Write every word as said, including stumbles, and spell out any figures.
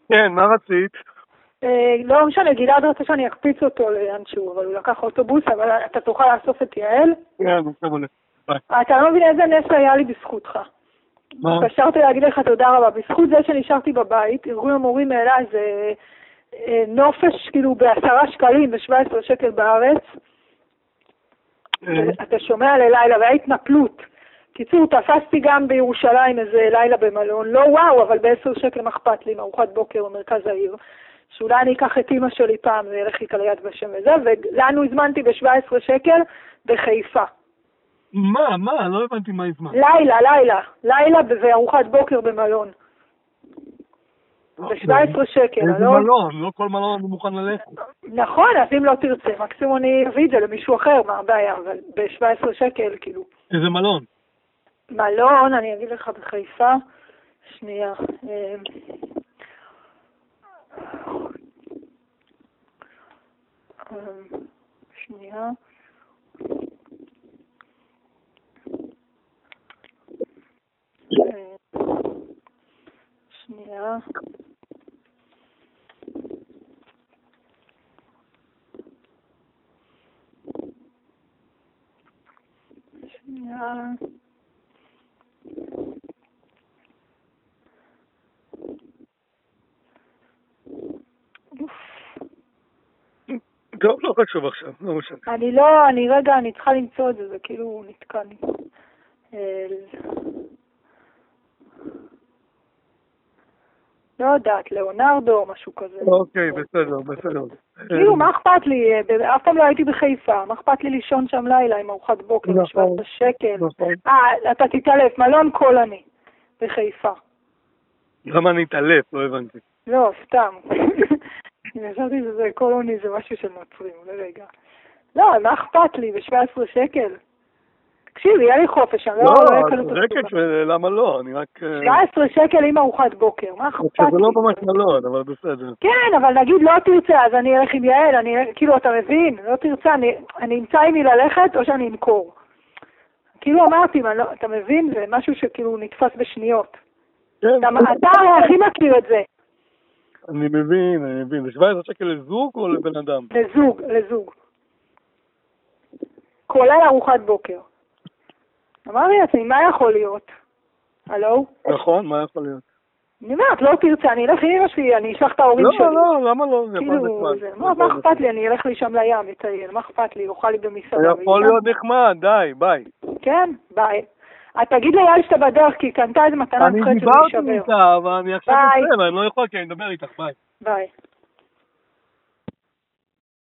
כן, מה רצית? לא משנה, גלעד רוצה שאני אקפיץ אותו לאנשהו, אבל הוא לקח אוטובוס, אבל אתה תוכל לאסוף את יעל? כן, עכשיו עולה. ביי. אתה לא מבין איזה נס היה לי בזכותך. מה? התקשרתי להגיד לך תודה רבה. בזכות זה שנשארתי בבית, ארגון המורים העלה איזה נופש, כאילו בעשרה שקלים ו-שבע עשרה שקל בארץ. אתה שומע ללילה, והיה התנפלות. קיצור, תפסתי גם בירושלים איזה לילה במלון, לא וואו, אבל בעשר שקל מחפת לי, עם ארוחת בוקר במרכז העיר. שאולי אני אקח את אמא שלי פעם וילך איתה ליד בשם וזה, ולנו הזמנתי ב-שבע עשרה שקל בחיפה. מה? מה? לא הבנתי מה הזמן. לילה, לילה. לילה וארוחת בוקר במלון. ב-שבע עשרה שקל, איזה לא? מלון? לא כל מלון אני מוכן ללכת. נכון, אז אם לא תרצה, מקסימום אני אביא את זה למישהו אחר, מה הבעיה, אבל ב-שבע עשרה שקל, כאילו. איזה מלון? מלון, אני אגיד לך בחיפה. שנייה. שנייה. שנייה. שנייה. טוב, לא חשוב עכשיו, לא משנה. אני לא, אני רגע, אני צריכה למצוא את זה, זה כאילו נתקע לי. לא יודעת, ליאונרדו או משהו כזה. אוקיי, בסדר, בסדר. כאילו, מה אכפת לי? אף פעם לא הייתי בחיפה, מה אכפת לי לישון שם לילה עם ארוחת בוקר, שבע עשרה שקל. אה, אתה תתעלף, מלון קולני, בחיפה. למה אני אתעלף? לא הבנתי. לא, סתם. אני חשבתי שזה קולוני, זה משהו של נוצרים, לרגע. לא, מה אכפת לי? ב-שבע עשרה שקל. תקשיב, יהיה לי חופש, אני לא אקל אותו. לא, רקט, למה לא? אני רק... שבע עשרה שקל עם ארוחת בוקר, מה אכפת לי? זה לא ממש מלון, אבל בסדר. כן, אבל נגיד לא תרצה, אז אני אלך עם יעל, אני, כאילו, אתה מבין? לא תרצה, אני, אני אמצא עם מי ללכת או שאני אמכור. כאילו אמרתי, לא, אתה מבין? זה משהו שכאילו נתפס בשניות. כן. אתה, אתה הכי מכיר את זה. אני מבין, אני מבין. זה שבע עשרה שקל לזוג או לבן אדם? לזוג, לזוג. כולל ארוחת בוקר. אמר לי עצמי, מה יכול להיות? הלו? נכון, מה יכול להיות? אני אומרת, לא תרצה, אני אלך עם אמא שלי, אני אשלח את ההורים שלי. לא, לא, למה לא? זה יכול להיות נחמד. מה אכפת לי? אני אלך לי שם לים, אטייל, מה אכפת לי? אוכל לי במסעדה. זה יכול להיות נחמד, די, ביי. כן, ביי. תגיד ליעל שאתה בדרך, כי היא קנתה איזה מתנה מפחדת שזה יישבר. אני דיברתי איתה, אבל אני עכשיו אצלם, אני לא יכול, כי אני מדבר איתך, ביי. ביי.